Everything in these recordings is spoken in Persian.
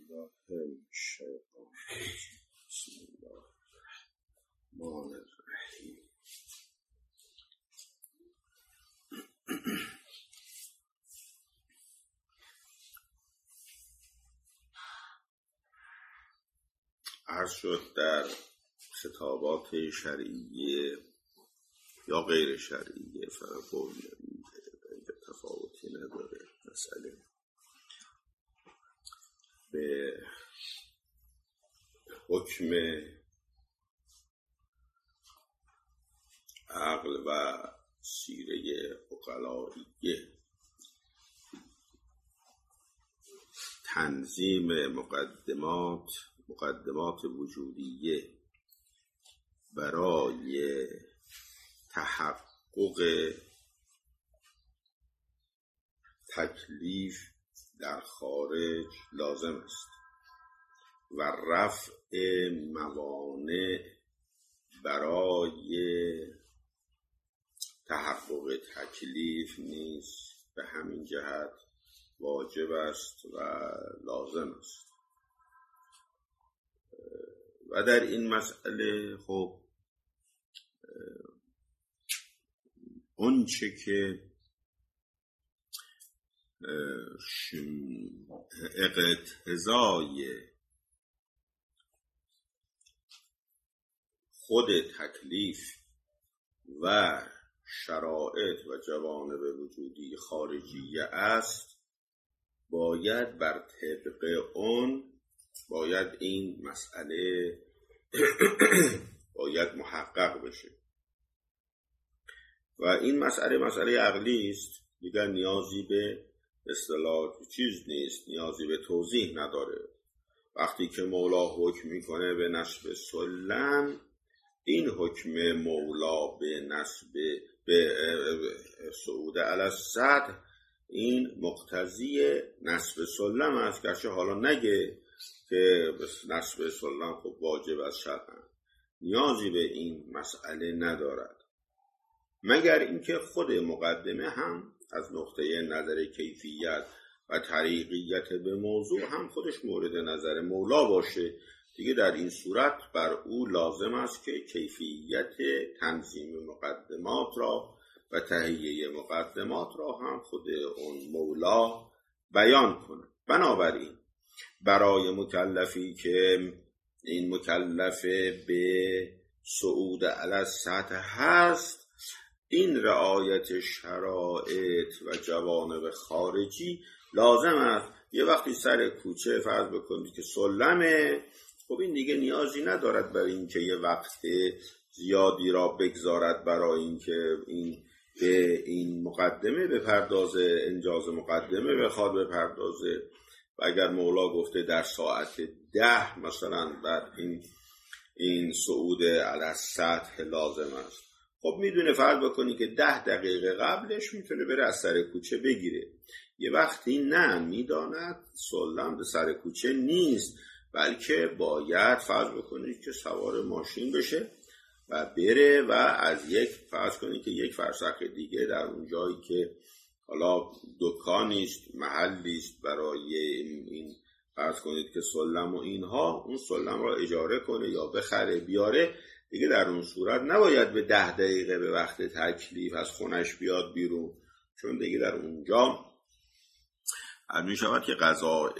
بالله من الشیطان الرجیم. بسم الله الرحمن الرحیم. عرض شد در خطابات شرعیه یا غیر شرعیه فرق اینجا تفاوتی نداره. مسئله به حکم عقل و سیره عقلائیه تنظیم مقدمات وجودیه برای تحقق تکلیف در خارج لازم است و رفع موانع برای تحقق تکلیف نیز به همین جهت واجب است و لازم است. و در این مسئله خب اونچه که اقتضای خود تکلیف و شرایط و جوانب وجودی خارجیه است، باید بر طبق اون باید این مسئله باید محقق بشه و این مسئله عقلی است، دیگر نیازی به اصطلاح چیز نیست، نیازی به توضیح نداره. وقتی که مولا حکم میکنه به نصب سلم، این حکم مولا به نصب به صعود علی السطح این مقتضی نصب سلم است، گرچه حالا نگه که نصب سلم خب واجب از شرعاً، نیازی به این مسئله ندارد، مگر اینکه خود مقدمه هم از نقطه نظر کیفیت و طریقیت به موضوع هم خودش مورد نظر مولا باشه. دیگه در این صورت بر او لازم است که کیفیت تنظیم مقدمات را و تهیه مقدمات را هم خود اون مولا بیان کنه. بنابراین برای مکلفی که این مکلف به صعود علی السطح هست، این رعایت شرایط و جوانب خارجی لازم است. یه وقتی سر کوچه فرض بکنید که سلمه، خب این دیگه نیازی ندارد برای اینکه یه وقت زیادی را بگذارد برای اینکه این مقدمه بپردازه، انجاز مقدمه بخواد بپردازه. و اگر مولا گفته در ساعت 10 مثلا بر این صعود علی السطح لازم است، خب میدونه فرض بکنی که 10 دقیقه قبلش میتونه بره از سر کوچه بگیره. یه وقتی نه میداند سلم به سر کوچه نیست، بلکه باید فرض بکنی که سوار ماشین بشه و بره و از فرض کنی که یک فرسخ دیگه در اون جایی که حالا دکانی است، محلی است برای این فرض کنید که سلم و اینها، اون سلم را اجاره کنه یا بخره بیاره. دیگه در اون صورت نباید به 10 دقیقه به وقت تکلیف از خونش بیاد بیرون، چون دیگه در اونجا می شود که قضاء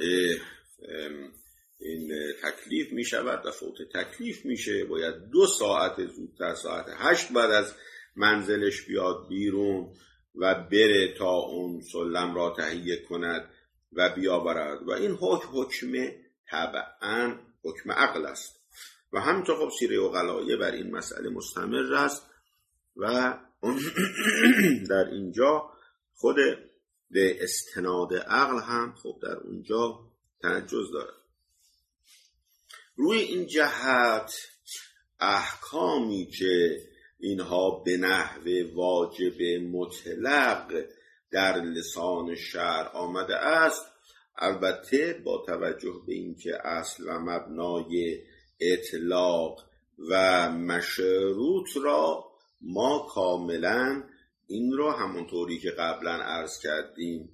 این تکلیف می شود و فوت تکلیف میشه. باید 2 ساعت زودتر، ساعت 8 بعد از منزلش بیاد بیرون و بره تا اون سلم را تهیه کند و بیاورد. و این حکم طبعاً حکم عقل است و همینطور خب سیره عقلائیه بر این مسئله مستمر است و در اینجا خود به استناد عقل هم خب در اونجا تنجز داره. روی این جهت احکامی که اینها به نحو واجب مطلق در لسان شرع آمده است، البته با توجه به اینکه اصل و مبنای اطلاق و مشروط را ما کاملا این را همونطوری که قبلا عرض کردیم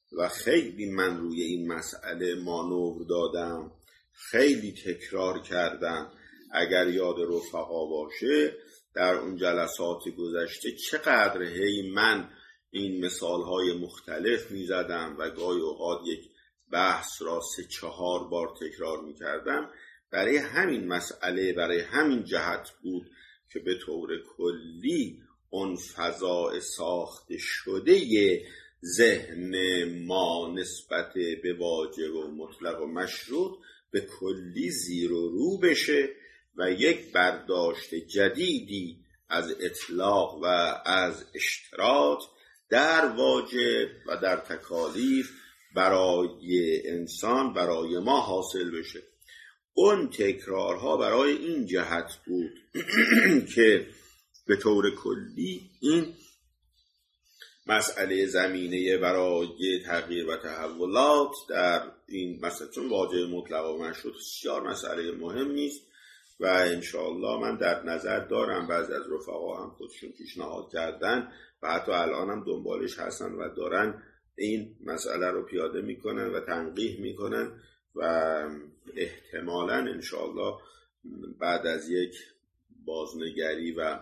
و خیلی من روی این مسئله مانور دادم، خیلی تکرار کردم. اگر یاد رفقا باشه در اون جلسات گذشته چقدر من این مثالهای مختلف میزدم و گاهی اوقات یک بحث را 3-4 بار تکرار میکردم. برای همین مسئله، برای همین جهت بود که به طور کلی اون فضاء ساخته شده ذهن ما نسبت به واجب و مطلق و مشروط به کلی زیر و رو بشه و یک برداشت جدیدی از اطلاق و از اشتراط در واجب و در تکالیف برای انسان، برای ما حاصل بشه. اون تکرارها برای این جهت بود که به طور کلی این مسئله زمینه برای تغییر و تحولات در این مسئله، چون واجب مطلق و مشروط بسیار مسئله مهمی است و انشاءالله من در نظر دارم، بعضی از رفقا هم خودشون پیشنهاد کردن و حتی الان هم دنبالش هستن و دارن این مسئله رو پیاده میکنن و تنقیح میکنن و احتمالاً انشاءالله بعد از یک بازنگری و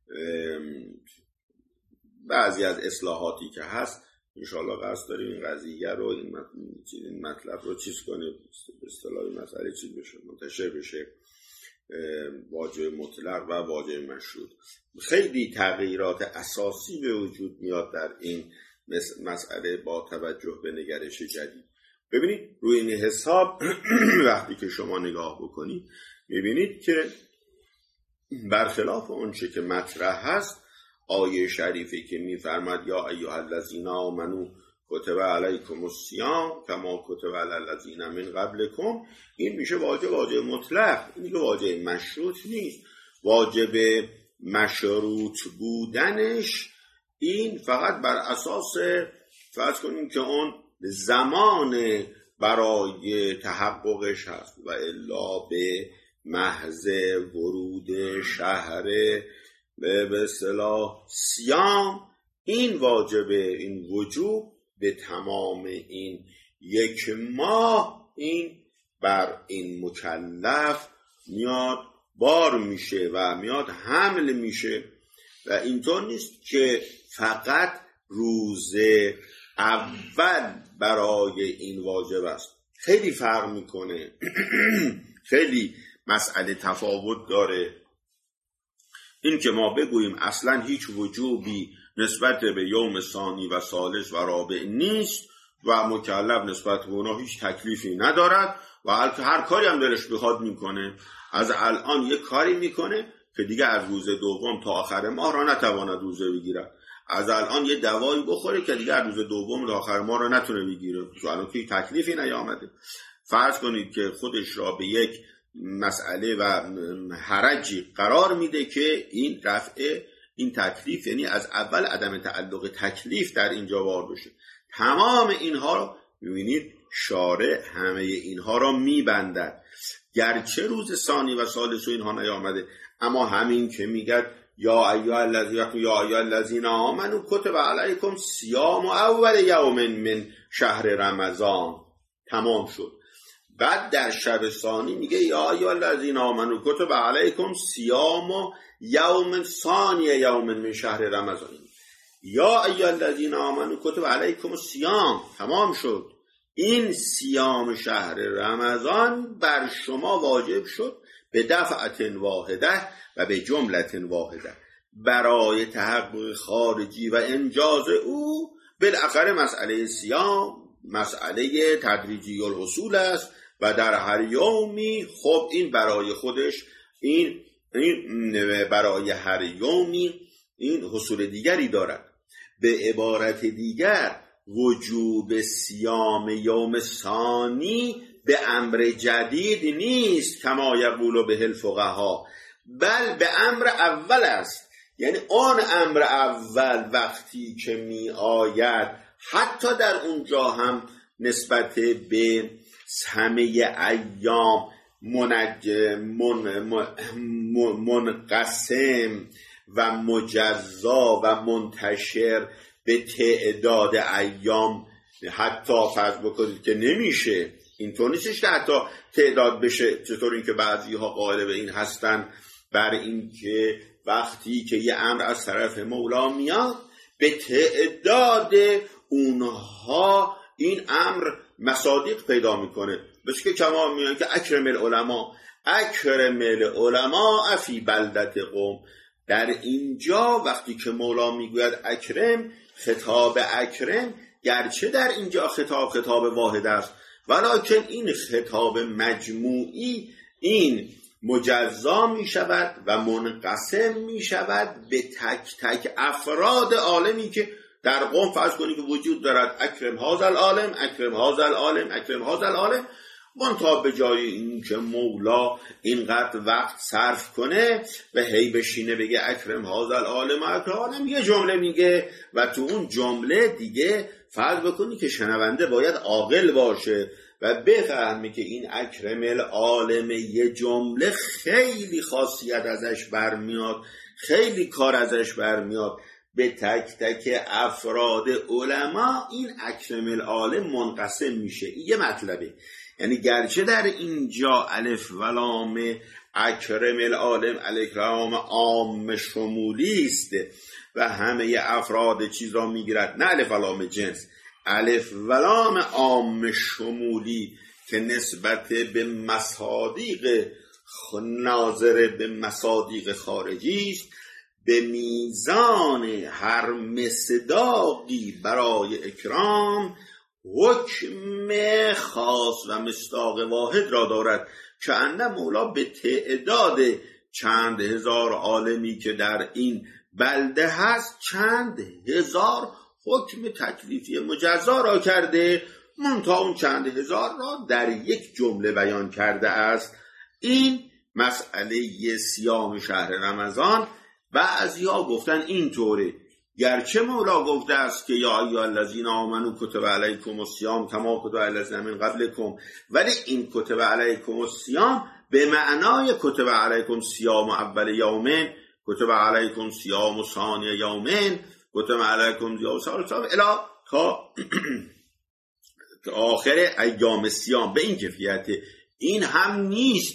بعضی از اصلاحاتی که هست انشاءالله قصد داریم این قضیه رو، این مطلب رو چیز کنیم، به اصطلاح مسئله چیز بشه، منتشر بشه، واجب مطلق و واجب مشروط. خیلی تغییرات اساسی به وجود میاد در این مسئله با توجه به نگرش جدید. ببینید روی این حساب وقتی که شما نگاه بکنید میبینید که برخلاف اون چه که مطرح هست، آیه شریفی که میفرماد یا ایها الذین آمنوا کتب علیکم الصیام کما کتب علی الذین من قبلکم، این میشه واجب مطلق، این دیگه واجب مشروط نیست. واجب مشروط بودنش این فقط بر اساس فرض کنیم که اون زمان برای تحققش هست و الا به محض ورود شهر به اصطلاح صیام این واجبه، این وجوب به تمام این 1 ماه این بر این مکلف میاد بار میشه و میاد حمل میشه و اینطور نیست که فقط روز اول برای این واجب است. خیلی فرق میکنه خیلی مسئله تفاوت داره. این که ما بگوییم اصلا هیچ وجوبی نسبت به یوم ثانی و ثالث و رابع نیست و مکلف نسبت به اونا هیچ تکلیفی ندارد و هر کاری هم دلش بخواد میکنه. از الان یک کاری میکنه که دیگه از روز دوم تا آخر ماه را نتواند روزه بگیرد، از الان یه دوایی بخوره که دیگه از روز دوم تا آخر ماه را نتونه بگیره، چون الان که تکلیفی نیامده. فرض کنید که خودش را به یک مسئله و حرجی قرار میده که این رفع این تکلیف، یعنی از اول عدم تعلق تکلیف در اینجا وارد بشه. تمام اینها رو میبینید شارع همه اینها را میبندد، گرچه روز ثانی و ثالث و اینها نیامده، اما همین که میگه یا ایها الذین آمنوا کتب علیکم صیام اول یوم من شهر رمضان، تمام شد. بعد در شب ثانی میگه یا ایها الذین آمنوا کتب علیکم صیام یوم ثانی یوم من شهر رمضان، یا ایها الذین آمنوا کتب علیکم صیام، تمام شد. این صیام شهر رمضان بر شما واجب شد به دفعت واحده و به جملت واحده برای تحقق خارجی و انجاز او. بالاخره مسئله صیام مسئله تدریجی الحصول است و در هر یومی خب این برای خودش این برای هر یومی این حصول دیگری دارد. به عبارت دیگر وجوب صیام یوم ثانی به امر جدید نیست کما یقول به الفقها، بل به امر اول است. یعنی آن امر اول وقتی که می آید حتی در اونجا هم نسبت به همه ایام منقسم و مجزا و منتشر به تعداد ایام حتی فرض بکنید که نمیشه، اینطور نیستش که حتی تعداد بشه. چطور این که بعضی ها قائل به این هستن بر این که وقتی که یه امر از طرف مولا میاد به تعداد اونها این امر مصادیق پیدا میکنه. بس که کما میگن که اکرم العلماء فی بلدت قوم. در اینجا وقتی که مولا میگوید اکرم، خطاب اکرم گرچه در اینجا خطاب واحد است، ولکن این خطاب مجموعی این مجزا می شود و منقسم می شود به تک تک افراد عالمی که در قوم فرض کنید که وجود دارد. اکرم هذا العالم، اکرم هذا العالم، اکرم هذا العالم. منتها به جای این که مولا اینقدر وقت صرف کنه و هی بشینه بگه اکرم هذا العالم اکرم العالم، یه جمله میگه و تو اون جمله دیگه فرض بکنی که شنونده باید عاقل باشه و بفهمه که این اکرم العالم یه جمله خیلی خاصیت ازش برمیاد، خیلی کار ازش برمیاد. به تک تک افراد علما این اکرم العالم منقسم میشه. یه مطلبه، یعنی گرچه در اینجا الف و لام اکرم العالم الاکرام عام شمولی است و همه افراد چیز را میگیرد، نه الف و لام جنس، الف و لام عام شمولی که نسبت به مصادیق ناظر به مصادیق خارجی است، به میزان هر مصداقی برای اکرام حکم خاص و مصداق واحد را دارد که انده مولا به تعداد چند هزار عالمی که در این بلده هست چند هزار حکم تکلیفی مجزا را کرده، منتها اون چند هزار را در یک جمله بیان کرده است. این مسئله صیام شهر رمضان بعضیا گفتن اینطوره، گرچه مولا گفته است که یا ایها الذین آمنوا کتب علیکم الصیام کما کتب علی الذین من قبلکم، ولی این کتب علیکم الصیام به معنای کتب علیکم صیام اول یومین، کتب علیکم صیام ثانی یومین، کتب علیکم صیام ثالث الی تا آخر ایام صیام. به این کیفیته. این هم نیست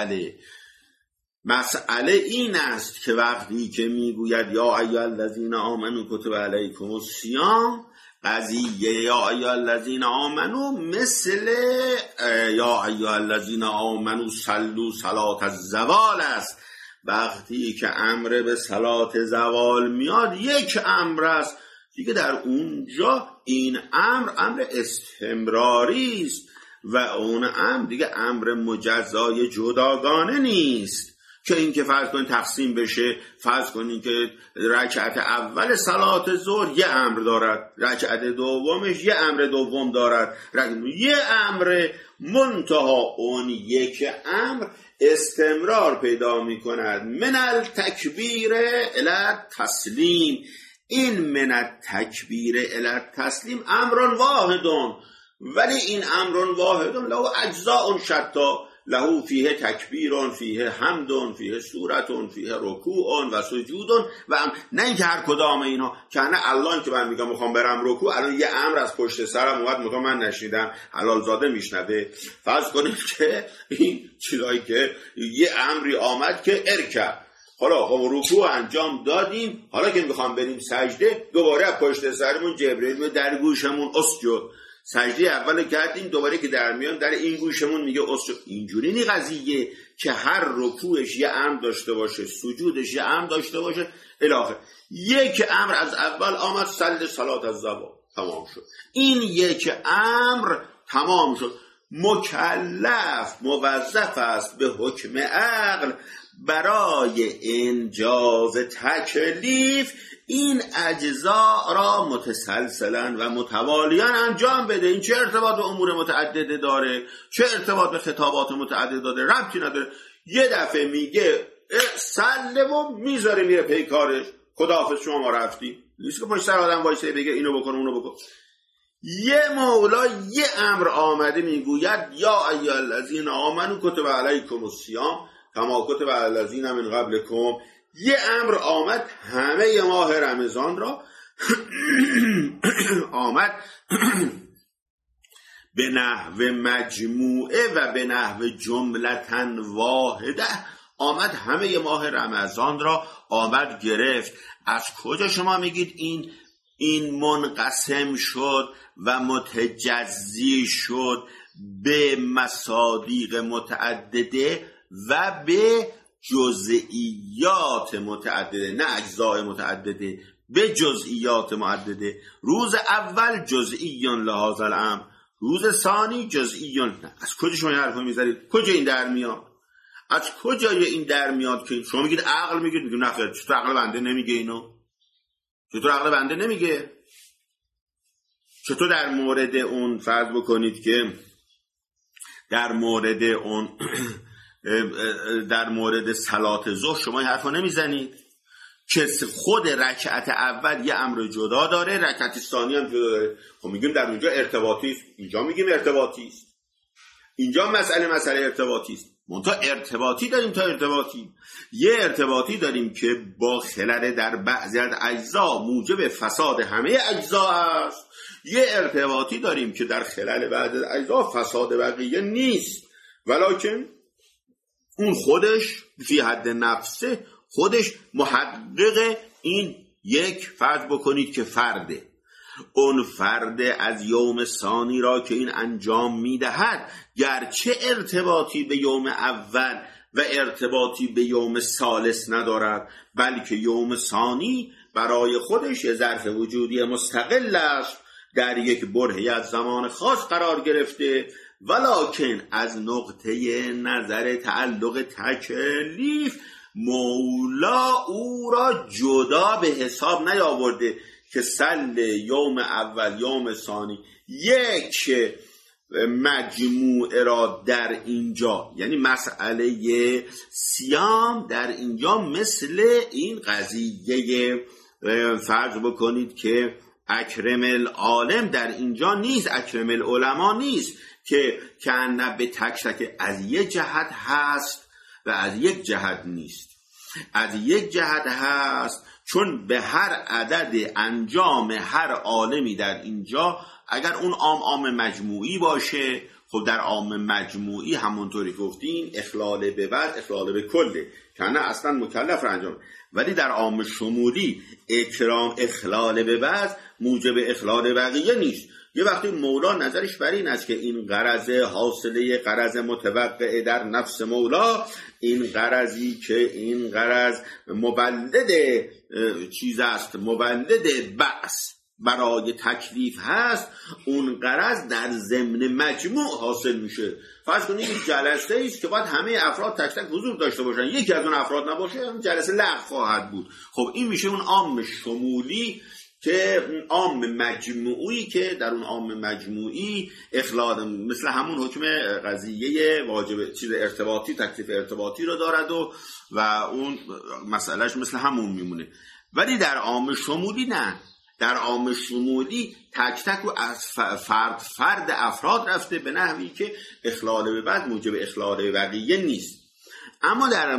مسئله این است که وقتی که میگوید یا ایها الذین آمنوا کتب علیکم الصیام، قضیه یا ایها الذین آمنوا مثل یا ایها الذین آمنوا صلوا صلاة الزوال است. وقتی که امر به صلات زوال میاد یک امر است دیگه، در اونجا این امر استمراری است و اون امر دیگه امر مجزای جداگانه نیست که این که فرض کنید تقسیم بشه. فرض کنید که رکعت اول صلات ظهر یه امر دارد، رکعت دومش یه امر دوم دارد، یه امر، منتها اون یک امر استمرار پیدا می کند. من التکبیر الی التسلیم، این من التکبیر الی التسلیم امرون واحدون، ولی این امرون واحدون له اجزاء شتا، له فیه تکبیرون، فیه حمدون، فیه سورتون، فیه رکوعون و سجودون و نه اینکه هر کدام اینا که نه الان که من میگم میخوام برم رکوع، الان یه امر از پشت سرم اومد میگم من نشنیدم، حلال زاده میشنوه. فرض کنید که این چیزایی که یه امری آمد که ارکع، حالا رکوع انجام دادیم، حالا که میخوام بریم سجده دوباره از پشت سرمون جبرئیل در گوشمون اسجد، سجده اول کردیم دوباره که در میان در این گوشمون میگه اسجد. اینجوری نی قضیه که هر رکوعش یه امر داشته باشه، سجودش یه امر داشته باشه الاخر. یک امر از اول آمد صلی صلات الزوال، تمام شد. این یک امر تمام شد. مکلف موظف است به حکم عقل برای انجاز تکلیف این اجزا را متسلسلا و متوالیان انجام بده. این چه ارتباط به امور متعدده داره، چه ارتباط به خطابات متعدد داره؟ ربطی نداره. یه دفعه میگه سلم و میذاره میره پیکارش، خداحافظ شما رفتی، نیست که پشت سر آدم وایسه بگه اینو بکن اونو بکن. یه مولا یه امر آمده میگوید یا ایها الذین آمنوا کتب علیکم الصیام کما کتب علی الذین من قبلکم. یه امر آمد همه ماه رمضان را آمد به نحو مجموعه و به نحو جملتن واحده آمد همه ماه رمضان را آمد گرفت. از کجا شما میگید این منقسم شد و متجزی شد به مصادیق متعدده و به جزئیات متعدده، نه اجزاء متعدده، به جزئیات متعدده؟ روز اول جزئیون لهذا الامر، روز ثانی جزئیون. از کجا شما این حرفو میذارید؟ کجا این در میاد؟ از کجا این در میاد که شما میگید عقل میگید؟ میگید نه خیر، چطور عقل بنده نمیگه اینو؟ چطور عقل بنده نمیگه؟ چطور در مورد اون فرض بکنید که در مورد اون در مورد صلات ظهر شما این حرفو نمیزنید که خود رکعت اول یه امر جدا داره، رکعت ثانی هم جدا داره؟ خب میگیم در اونجا ارتباطی است، اینجا میگیم ارتباطی است. اینجا مسئله ارتباطی است. منتها ارتباطی داریم تا ارتباطی. یه ارتباطی داریم که با خلل در بعضی از اجزا موجب فساد همه اجزا است. یه ارتباطی داریم که در خلل بعضی از اجزا فساد بقیه نیست، ولکن اون خودش فی حد نفسه، خودش محقق این یک فرض بکنید که فرده. اون فرد از یوم ثانی را که این انجام میدهد گرچه ارتباطی به یوم اول و ارتباطی به یوم ثالث ندارد، بلکه یوم ثانی برای خودش ظرف وجودی مستقل است، در یک برهه‌ای از زمان خاص قرار گرفته، ولکن از نقطه نظر تعلق تکلیف مولا او را جدا به حساب نیاورده که سل یوم اول یوم ثانی یک مجموعه را در اینجا، یعنی مسئله صیام در اینجا مثل این قضیه فرض بکنید که اکرم العالم در اینجا نیست، اکرم العلماء نیست که کنه به تک تک از یک جهت هست و از یک جهت نیست. از یک جهت هست چون به هر عدد انجام هر عالمی در اینجا اگر اون عام مجموعی باشه، خب در عام مجموعی همونطوری گفتین اخلال به بعد اخلال به کله، کنه اصلا مکلف را انجام. ولی در عام شمولی اخلال به بعد موجب اخلال بقیه نیست. یه وقتی مولا نظرش بر این است که این غرض حاصله غرض متوقع در نفس مولا، این غرضی که این غرض مولد چیز است، مولد بعث برای تکلیف هست، اون غرض در ضمن مجموع حاصل میشه. فرض کنید یک جلسه است که باید همه افراد تک تک حضور داشته باشن، یکی از اون افراد نباشه جلسه لغو خواهد بود. خب این میشه اون عام شمولی که عام مجموعی که در اون عام مجموعی اخلال مثل همون حکم قضیه واجب چیز ارتباطی، تکلیف ارتباطی رو دارد و اون مسئلهش مثل همون میمونه. ولی در عام شمولی نه، در عام شمولی تک تک و از فرد افراد رفته به نحوی که اخلال به بعد موجب اخلال بقیه نیست. اما در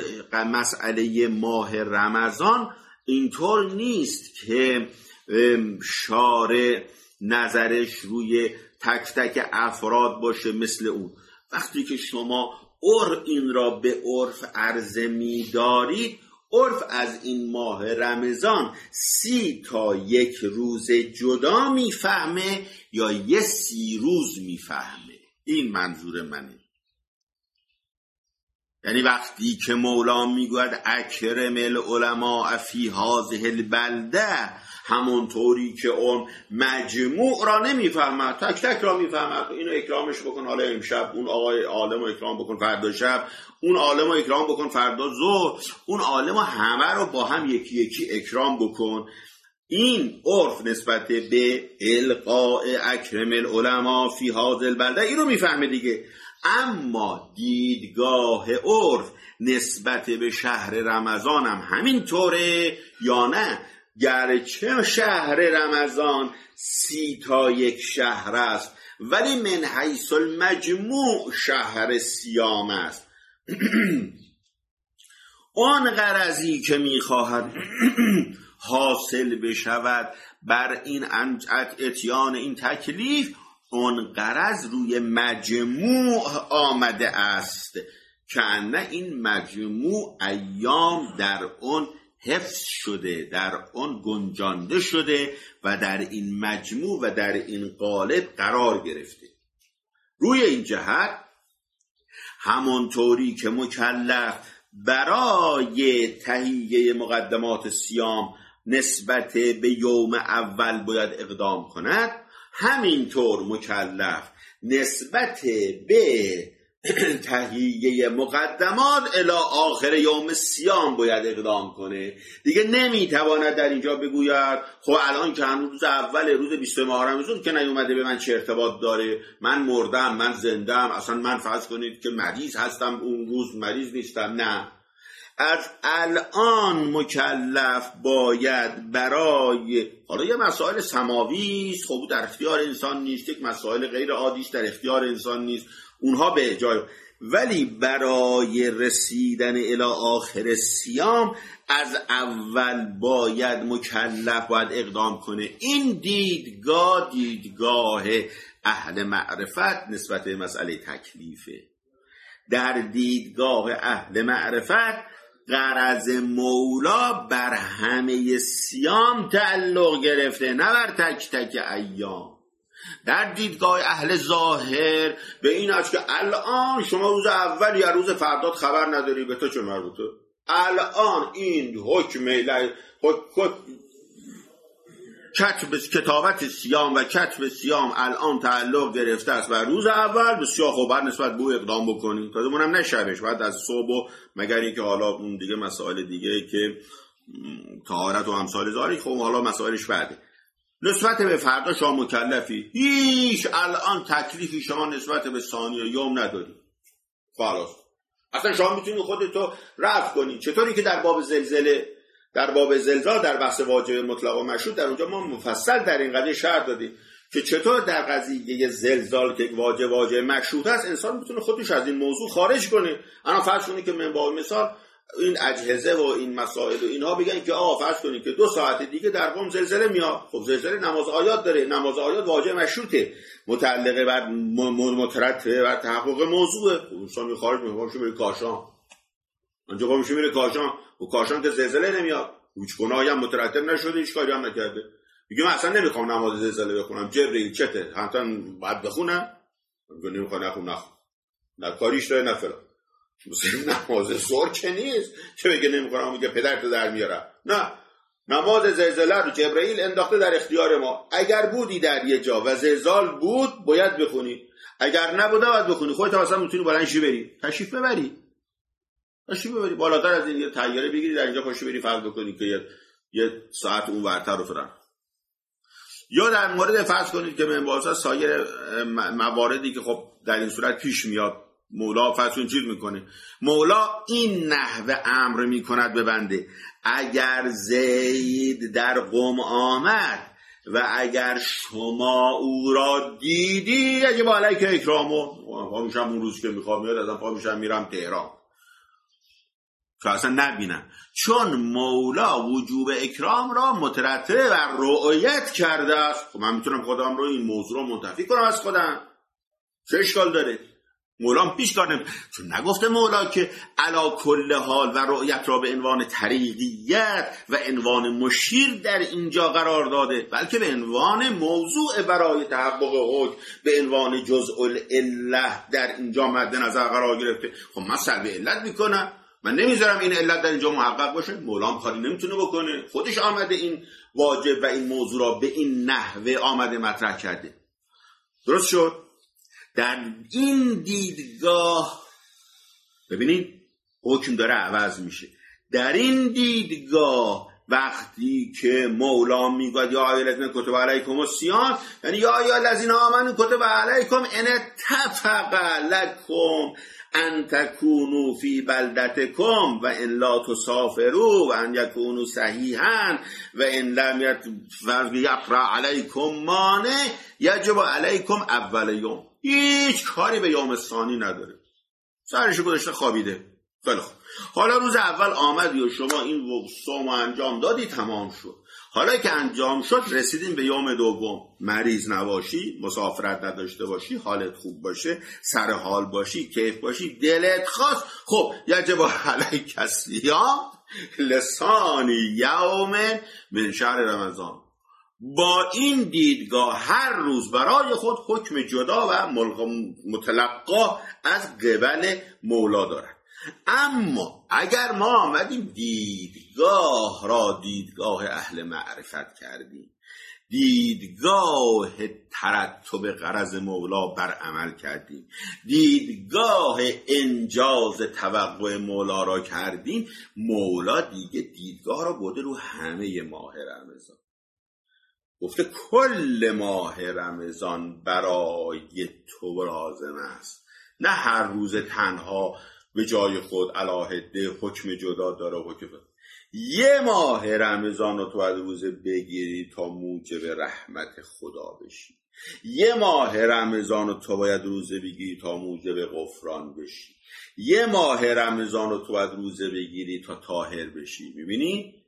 مسئله ماه رمضان اینطور نیست که شارع نظرش روی تک تک افراد باشه مثل اون. وقتی که شما این را به عرف عرضه می دارید، عرف از این ماه رمضان 30 تا 1 روز جدا میفهمه یا یه 30 روز میفهمه. این منظور منه. یعنی وقتی که مولا میگوید اکرم العلماء فی هذه البلده، همونطوری که اون مجموع را نمیفهمد، تک تک را میفهمد. اینو اکرامش بکن حالا امشب، اون آقای عالم رو اکرام بکن فردا شب، اون عالم رو اکرام بکن فردا ظهر، اون عالم رو همه رو با هم یکی یکی اکرام بکن. این عرف نسبت به القاء اکرم العلماء فی هذه البلده این رو میفهمه دیگه. اما دیدگاه عرف نسبت به شهر رمضان هم همین طوره یا نه؟ گرچه شهر رمضان 30 تا 1 شهر است، ولی من حیث المجموع شهر صیام است. آن غرضی که میخواهد حاصل بشود بر این اتیان این تکلیف، اون غرض روی مجموع آمده است که نه این مجموع ایام در اون حفظ شده، در اون گنجانده شده و در این مجموع و در این قالب قرار گرفته. روی این جهت همونطوری که مکلف برای تهیه مقدمات صیام نسبت به یوم اول باید اقدام کند، همینطور مکلف نسبت به تهیه مقدمات الی آخر یوم صیام باید اقدام کنه. دیگه نمیتواند در اینجا بگوید خب الان که هنوز روز اول، روز 20 محرم زود که نیومده به من چه ارتباط داره، من مردم، من زندم، اصلا من فرض کنید که مریض هستم اون روز مریض نیستم. نه، از الان مکلف باید برای حالا یه مسائل سماوی است، خب در اختیار انسان نیست، یک مسائل غیر عادی است در اختیار انسان نیست، اونها به جای، ولی برای رسیدن الی آخر صیام از اول باید مکلف باید اقدام کنه. این دیدگاه اهل معرفت نسبت به مسئله تکلیفه. در دیدگاه اهل معرفت غرض مولا بر همه صیام تعلق گرفته، نه بر تک تک ایام. در دیدگاه اهل ظاهر به این است که الان شما روز اول یا روز فرداد خبر نداری، به تو چه مربوطه؟ الان این حکم کتابت صیام و کتب صیام الان تعلق گرفته است و روز اول بسیار خوب بعد نسبت به او اقدام بکنید. تازه منم نه شبش، بعد از صبح، مگر اینکه حالا اون دیگه مسائل دیگه که طهارت و امثال ذالک، خب حالا مسائلش بعده. نسبت به فردا شما مکلفی، هیچ الان تکلیفی شما نسبت به ثانیه یوم نداری، خلاص. اصلا شما میتونی خودتو رفع کنی. چطوری که در باب زلزله، در باب زلزال، در بحث واجب مطلق و مشروط، در اونجا ما مفصل در این قضیه شرح دادیم که چطور در قضیه زلزال که واجب مشروط است انسان میتونه خودش از این موضوع خارج کنه. انا فرض کنید که من با مثال این اجهزه و این مسائل و اینها بگن که فرض کنید که 2 ساعت دیگه در قم زلزله میاد. خب زلزله نماز آیات داره، نماز آیات واجب مشروطه، متعلقه بر مترتبه بر تحقق موضوعه. انسان خارج میشه بره کاشان، اونجا میشه میره کاشان، و کاشان که زلزله نمیاد، هیچ گناهی هم مترتب نشده، هیچ کاری هم نکرده. میگم اصلا نمیخوام نماز زلزله بخونم، جبرئیل چته حتما بعد بخونم، میگم نمیخوام نخون، نه کاریش داره نه فلان. نماز ظهر که نیست چه بگه نمیخوام، میگه پدرت در میارم. نه، نماز زلزله رو جبرئیل انداخته در اختیار ما. اگر بودی در یه جا و زلزال بود باید بخونی، اگر نبوده باید بخونی. خودت اصلا میتونی بلندشی بری تشریف ببری بالاتر از این، یه طیاره بگیری در اینجا پاشو بری فرض بکنی که یه ساعت اون ورتر رو فرن. یا در مورد فرض کنید که من واسه سایر مواردی که خب در این صورت پیش میاد، مولا فرض کنید چیز میکنه، مولا این نحوه امر میکند به بنده اگر زید در قم آمد و اگر شما او را دیدی یجب علیک اکرامه. پا میشم اون روز که میخوام میاد ازم پا میشم میرم تهران که اصلا نبینم، چون مولا وجوب اکرام را مترتب بر رؤیت کرده است. خب من میتونم خودم رو این موضوع رو منتفی کنم از خودم، چه اشکال داره؟ مولا پیش کار نمیکنه، چون نگفته مولا که علا کل حال و رؤیت را به عنوان طریقیت و عنوان مشیر در اینجا قرار داده، بلکه به عنوان موضوع برای تحقق حکم، به عنوان جزء العله در اینجا مد نظر قرار گرفته. خب من سلب علت میکنم، من نمیذارم این علت در اینجا محقق باشه. مولا هم کاری نمیتونه بکنه، خودش آمده این واجب و این موضوع را به این نحوه آمده مطرح کرده. درست شد؟ در این دیدگاه ببینید حکم داره عوض میشه. در این دیدگاه وقتی که مولا میگه یا ایها الذین کتب علیکم الصیام، یعنی یا ایها الذین آمنوا کتب علیکم ان اتفق لکم ان تکونوا فی بلدتکم و ان لا تسافروا و ان یکونوا صحیحا و ان لم یقرأ علیکم مانع یجب علیکم اول یوم. هیچ کاری به یوم ثانی نداره، سرش گذاشته خوابیده. خیلی خوب، حالا روز اول آمدی و شما این صوم انجام دادی، تمام شد. حالا که انجام شد رسیدیم به یوم دوم. مریض نباشی، مسافرت نداشته باشی، حالت خوب باشه، سر حال باشی، کیف باشی، دلت خواست، خب یجب علیک الصیام لثانی یوم من شهر رمضان. با این دیدگاه هر روز برای خود حکم جدا و متلقا از قبل مولا دارد. اما اگر ما آمدیم دیدگاه را دیدگاه اهل معرفت کردیم، دیدگاه ترتب غرض مولا بر عمل کردیم، دیدگاه انجاز توقع مولا را کردیم، مولا دیگه دیدگاه را برده رو همه ماه رمضان. گفته کل ماه رمضان برای تو لازم است، نه هر روز تنها به جای خود علاهده حکم جدا داره. حکم یه ماه رمضان رو تو از روزه بگیری تا موجب رحمت خدا بشی، یه ماه رمضان رو تو باید روزه بگیری تا موجب غفران بشی، یه ماه رمضان رو تو باید روزه بگیری تا طاهر بشی. میبینی؟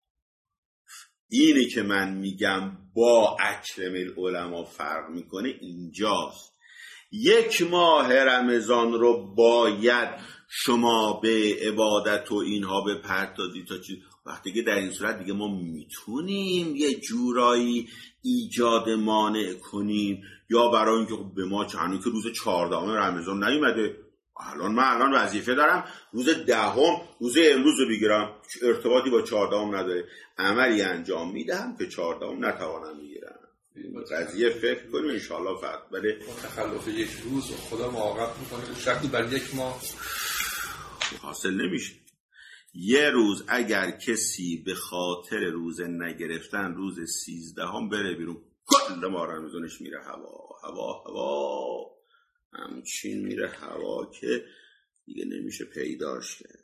اینی که من میگم با اکرم العلماء فرق میکنه اینجاست. یک ماه رمضان رو باید شما به عبادت و اینها بپردازی تا چیز. وقتی که در این صورت دیگه ما میتونیم یه جورایی ایجاد مانع کنیم، یا برای اینکه به ما چنانکه که روز 14 رمضان نیومده، من وظیفه دارم روز 10 روز امروز رو بگیرم، ارتباطی با 14 نداره، عملی انجام میدم که 14 نتوانم بگیرم. قضیه فکر کنیم انشاءالله فرد. ولی تخلف یک روز خدا موقت میکنه شرطی بر یک ماه حاصل نمیشه. یه روز اگر کسی به خاطر روز نگرفتن روز 13 بره بیرون، کل ما رمضانش میره هوا همچین میره هوا که دیگه نمیشه پیداش کرد.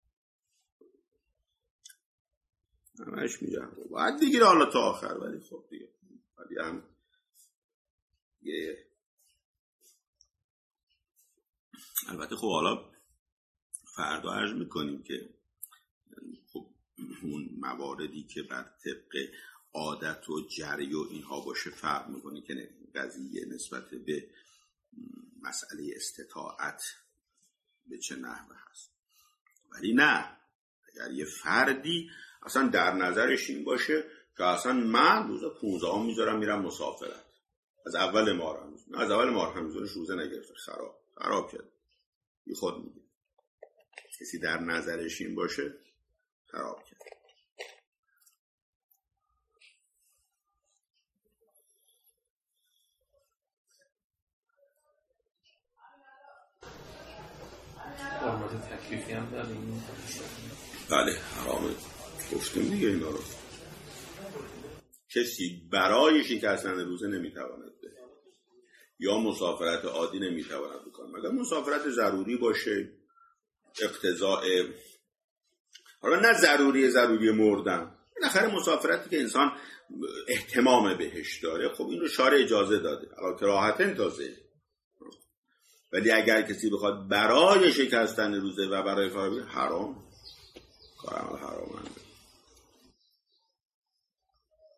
همش میره باید بگیره حالا تا آخر. ولی خب دیگه هم البته خب حالا فردا عرض میکنیم که خب اون مواردی که بر طبق عادت و جری و اینها باشه فرق میکنه که قضیه نسبت به مسئله استطاعت به چه نحوه هست. ولی نه، اگر یه فردی اصلا در نظرش این باشه که اصلا من روز 15 میذارم میرم مسافرت، از اول ماه رمضانش روزه نگرفته، خراب کرد، بی خود میگه. کسی در نظرش این باشه خراب کرد. حرمت تکلیفی هم داریم. بله حرامه، گفتیم دیگه اینا رو. کسی برای شکستن روزه نمیتواند به یا مسافرت عادی نمیتواند بکنه، مگر مسافرت ضروری باشه، اقتضاء، حالا نه ضروری مردن، بالاخره مسافرتی که انسان اهتمام بهش داره، خب این رو شارع اجازه داده، علاوه کراهتن تازه. ولی اگر کسی بخواد برای شکستن روزه و برای فراری، حرام، کار عمل حرام.